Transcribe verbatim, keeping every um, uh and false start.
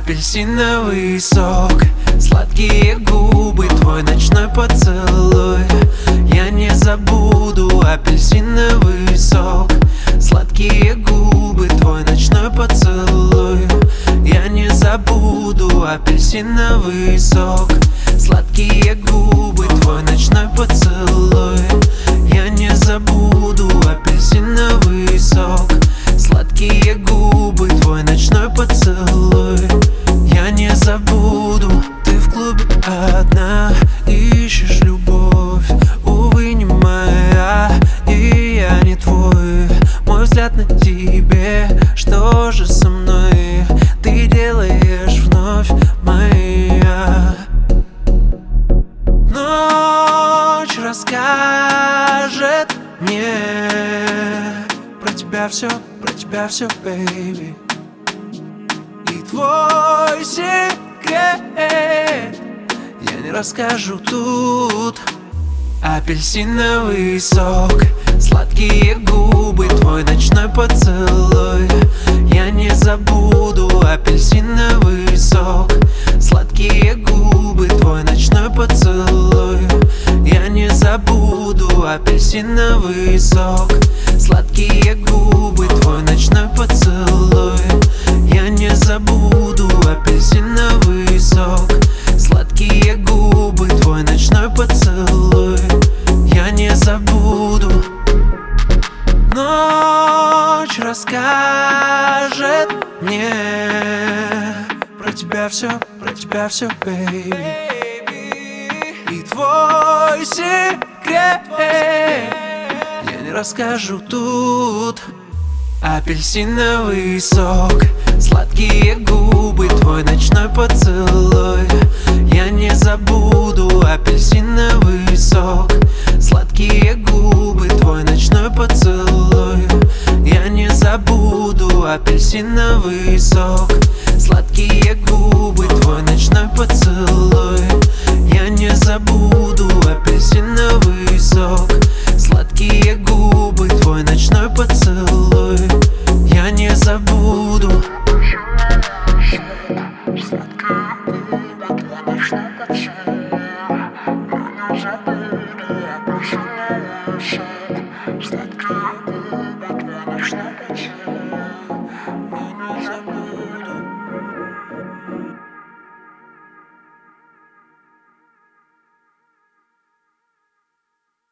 Апельсиновый сок, сладкие губы, твой ночной поцелуй. Я не забуду. Апельсиновый сок, сладкие губы, твой ночной поцелуй. Я не забуду. Апельсиновый сок, сладкие губы, твой ночной поцелуй. Я не забуду. Апельсиновый сок, сладкие губы, твой ночной поцелуй. Я не забуду. Ты в клубе одна, ищешь любовь, увы, не моя, и я не твой. Мой взгляд на тебе, что же со мной ты делаешь вновь, моя? Ночь расскажет мне про тебя все, про тебя все, бэйби. И твой секрет я не расскажу тут. Апельсиновый сок, сладкие губы, твой ночной поцелуй. Я не забуду. Апельсиновый сок, сладкие губы, твой ночной поцелуй. Я не забуду. Апельсиновый сок, сладкие губы, твой ночной поцелуй. Я не забуду. Апельсиновый сок, сладкие губы, твой ночной поцелуй. Я не забуду. Ночь расскажет мне про тебя все, про тебя все, бэйби. И твой секрет я не расскажу тут. Апельсиновый сок, сладкие губы, твой ночной поцелуй. Я не забуду. Апельсиновый сок, сладкие губы, твой ночной поцелуй. Я не забуду. Апельсиновый сок, сладкие губы, твой ночной поцелуй. Я не забуду. Апельсиновый